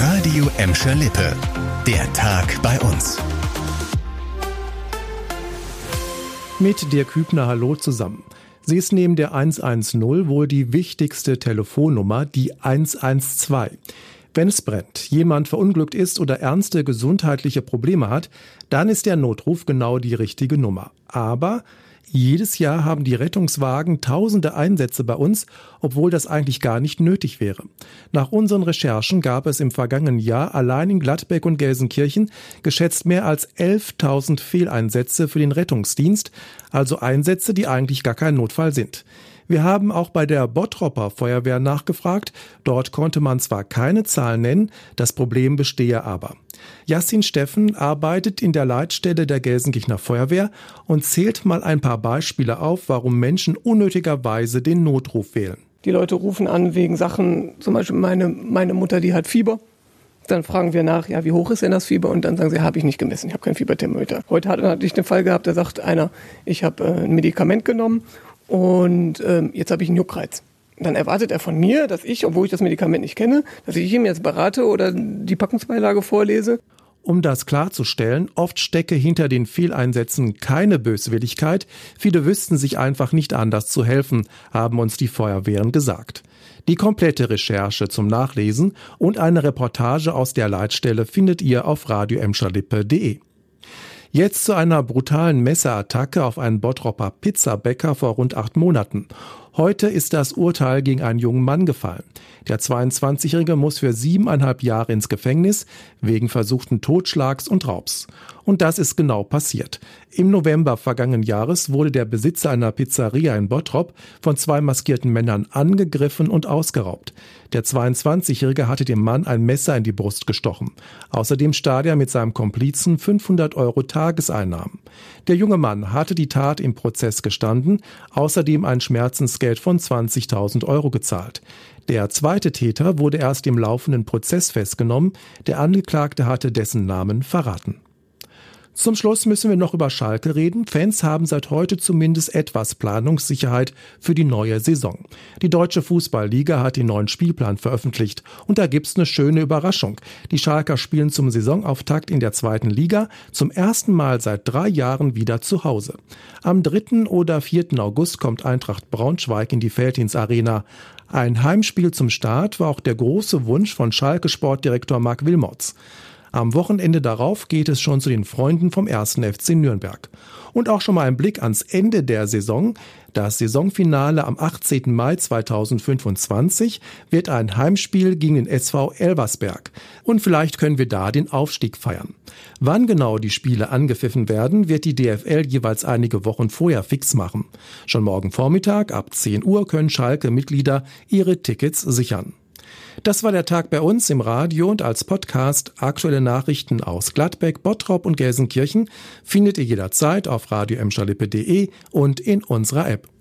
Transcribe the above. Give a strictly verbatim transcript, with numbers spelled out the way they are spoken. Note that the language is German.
Radio Emscher Lippe. Der Tag bei uns. Mit Dirk Hübner, hallo zusammen. Sie ist neben der eins eins null wohl die wichtigste Telefonnummer, die eins eins zwei. Wenn es brennt, jemand verunglückt ist oder ernste gesundheitliche Probleme hat, dann ist der Notruf genau die richtige Nummer. Aber jedes Jahr haben die Rettungswagen tausende Einsätze bei uns, obwohl das eigentlich gar nicht nötig wäre. Nach unseren Recherchen gab es im vergangenen Jahr allein in Gladbeck und Gelsenkirchen geschätzt mehr als elftausend Fehleinsätze für den Rettungsdienst, also Einsätze, die eigentlich gar kein Notfall sind. Wir haben auch bei der Bottropper Feuerwehr nachgefragt. Dort konnte man zwar keine Zahlen nennen, das Problem bestehe aber. Yassin Steffen arbeitet in der Leitstelle der Gelsenkirchener Feuerwehr und zählt mal ein paar Beispiele auf, warum Menschen unnötigerweise den Notruf wählen. Die Leute rufen an wegen Sachen, zum Beispiel meine, meine Mutter, die hat Fieber. Dann fragen wir nach, ja, wie hoch ist denn das Fieber? Und dann sagen sie, habe ich nicht gemessen, ich habe kein Fieberthermometer. Heute hatte ich den Fall gehabt, da sagt einer, ich habe äh, ein Medikament genommen und äh, jetzt habe ich einen Juckreiz. Dann erwartet er von mir, dass ich, obwohl ich das Medikament nicht kenne, dass ich ihm jetzt berate oder die Packungsbeilage vorlese. Um das klarzustellen, oft stecke hinter den Fehleinsätzen keine Böswilligkeit. Viele wüssten sich einfach nicht anders zu helfen, haben uns die Feuerwehren gesagt. Die komplette Recherche zum Nachlesen und eine Reportage aus der Leitstelle findet ihr auf radio emscher lippe punkt de. Jetzt zu einer brutalen Messerattacke auf einen Bottropper Pizzabäcker vor rund acht Monaten. Heute ist das Urteil gegen einen jungen Mann gefallen. Der zweiundzwanzigjährige muss für siebeneinhalb Jahre ins Gefängnis wegen versuchten Totschlags und Raubs. Und das ist genau passiert. Im November vergangenen Jahres wurde der Besitzer einer Pizzeria in Bottrop von zwei maskierten Männern angegriffen und ausgeraubt. Der zweiundzwanzigjährige hatte dem Mann ein Messer in die Brust gestochen. Außerdem stahl er mit seinem Komplizen fünfhundert Euro Tageseinnahmen. Der junge Mann hatte die Tat im Prozess gestanden, außerdem ein Schmerzensgeld von zwanzigtausend Euro gezahlt. Der zweite Täter wurde erst im laufenden Prozess festgenommen. Der Angeklagte hatte dessen Namen verraten. Zum Schluss müssen wir noch über Schalke reden. Fans haben seit heute zumindest etwas Planungssicherheit für die neue Saison. Die Deutsche Fußballliga hat den neuen Spielplan veröffentlicht und da gibt's eine schöne Überraschung. Die Schalker spielen zum Saisonauftakt in der zweiten Liga zum ersten Mal seit drei Jahren wieder zu Hause. Am dritten oder vierten August kommt Eintracht Braunschweig in die Veltins-Arena. Ein Heimspiel zum Start war auch der große Wunsch von Schalke-Sportdirektor Marc Wilmots. Am Wochenende darauf geht es schon zu den Freunden vom ersten F C Nürnberg. Und auch schon mal ein Blick ans Ende der Saison. Das Saisonfinale am achtzehnten Mai zweitausendfünfundzwanzig wird ein Heimspiel gegen den S V Elversberg. Und vielleicht können wir da den Aufstieg feiern. Wann genau die Spiele angepfiffen werden, wird die D F L jeweils einige Wochen vorher fix machen. Schon morgen Vormittag ab zehn Uhr können Schalke-Mitglieder ihre Tickets sichern. Das war der Tag bei uns im Radio und als Podcast. Aktuelle Nachrichten aus Gladbeck, Bottrop und Gelsenkirchen findet ihr jederzeit auf radio emscher lippe punkt de und in unserer App.